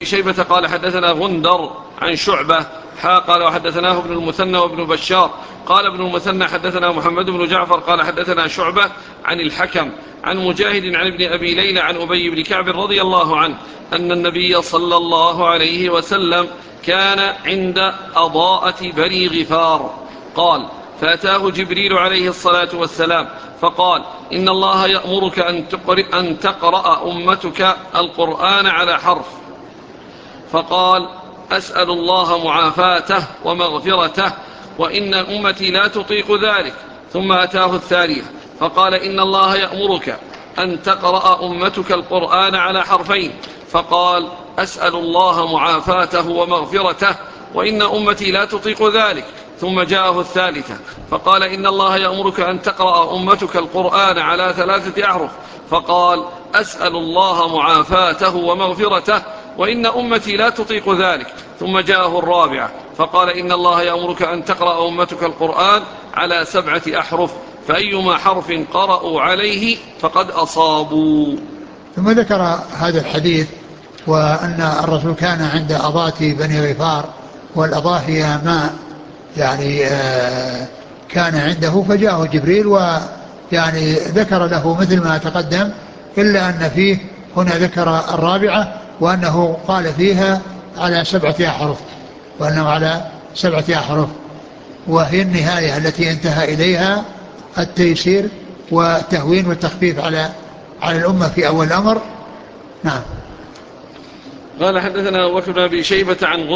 شيبة قال حدثنا غندر عن شعبة قال وحدثناه ابن المثنى وابن بشار قال ابن المثنى حدثنا محمد بن جعفر قال حدثنا شعبة عن الحكم عن مجاهد عن ابن أبي ليلى عن أبي بن كعب رضي الله عنه أن النبي صلى الله عليه وسلم كان عند أضاءة بني غفار قال فأتاه جبريل عليه الصلاة والسلام فقال إن الله يأمرك أن تقرأ أمتك القرآن على حرف. فقال أسأل الله معافاته ومغفرته وإن أمتي لا تطيق ذلك. ثم أتاه الثانية فقال إن الله يأمرك أن تقرأ أمتك القرآن على حرفين. فقال أسأل الله معافاته ومغفرته وإن أمتي لا تطيق ذلك. ثم جاءه الثالثة فقال إن الله يأمرك أن تقرأ أمتك القرآن على 3 أحرف. فقال أسأل الله معافاته ومغفرته وإن أمتي لا تطيق ذلك. ثم جاءه الرابعة فقال إن الله يأمرك أن تقرأ أمتك القرآن على 7 أحرف فأيما حرف قرأوا عليه فقد أصابوا. ثم ذكر هذا الحديث وأن الرسول كان عند أضاة بني غفار، والأضاة هي ماء يعني كان عنده، فجاءه جبريل ويعني ذكر له مثل ما تقدم، إلا أن فيه هنا ذكر الرابعة وأنه قال فيها على 7 أحرف، وأنه على 7 أحرف، وهي النهاية التي انتهى إليها التيسير والتهوين والتخفيف على الأمة في أول الأمر. نعم. قال حدثنا أبو بكر بن أبي شيبة عن